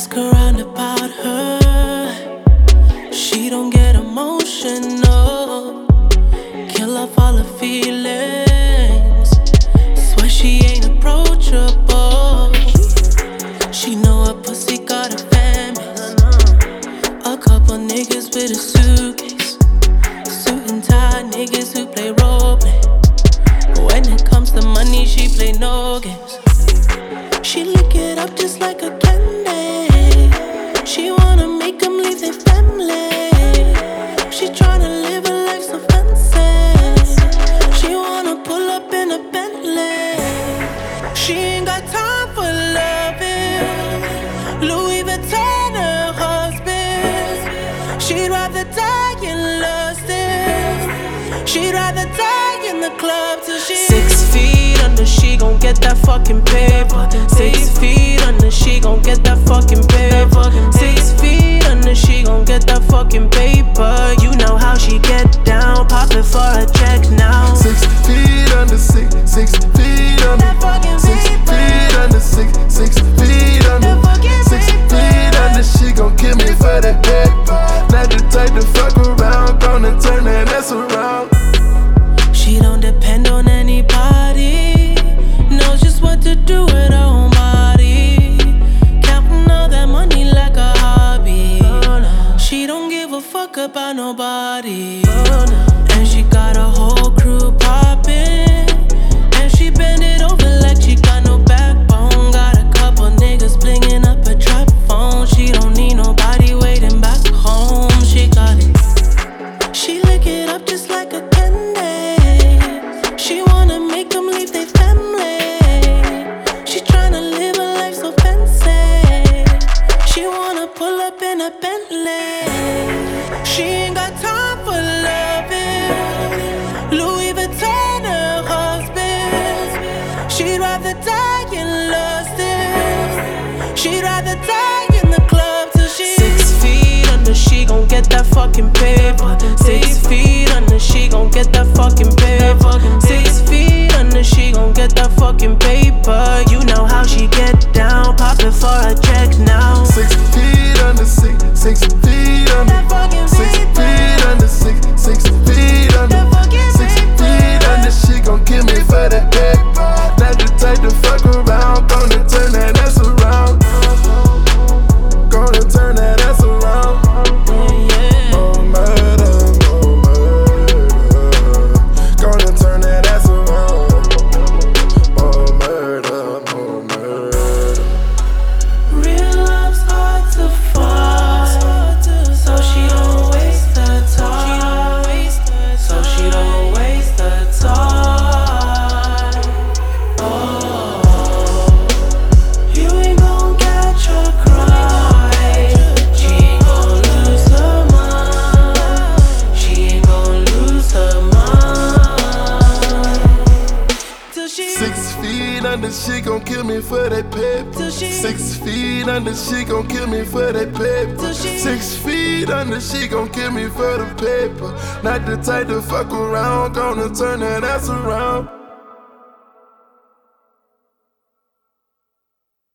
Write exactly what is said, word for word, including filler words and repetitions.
ask around about her, she don't get emotional. Kill off all her feelings, swear she ain't approachable. She know her pussy got a family, a couple niggas with a suitcase, suit and tie niggas who play role play. When it comes to money, she play no games. She lick it up just like a candy. She wanna make them leave their family. She tryna live a life so fancy. She wanna pull up in a Bentley. She ain't got time for loving. Louis Vuitton her husband. She'd rather die in lust. She'd rather die in the club till she six feet under, she gon' get that fucking paper. Six feet under, she gon' get that fucking paper. Six feet under, she gon' get that fucking paper. You know how she get down, pop it for a check now. Six feet under, six, six feet under, six feet under, six, six feet under, six feet under. She gon' kill me for that paper. Not the type to fuck around, gonna turn that ass around. She don't depend on anybody, knows just what to do with her own body. Counting all that money like a hobby. She don't give a fuck about nobody. And she got a whole crew poppin', and she bend it over like she got no backbone. Got a couple niggas blingin' up a trap phone. She don't need nobody waiting back home. She got it, she lick it up just like a candy. She wanna make them leave their family. She tryna live a life so fancy. She wanna pull up in a Bentley. She ain't got time for loving. Louis Vuitton her husband. She'd rather die in lust. She'd rather die in the club till she six feet under, she gon' get that fucking paper. Six feet under, she gon' get that fucking paper. Six feet under, she gon' get that fucking paper. You know how she get down, pop it for a check now. Six feet under, six, six feet under, six feet under, six, six feet under, six feet under. She gon' kill me for that paper. Not the type to fuck around, gonna turn that ass around. Gonna turn that ass around. More murder, more murder. Gonna turn that ass around. More murder, more murder. Real love's hard to find, so she don't waste her time. So she don't waste her time. Oh, you ain't gon' catch her cry. She ain't gon' lose her mind. She ain't gon' lose her mind till she Six feet under, she gon' kill me for that paper. till she Six feet under, she gon' kill me for that paper. Six feet under, she gon' kill me for the paper. Not the type to fuck around, gonna turn that ass around.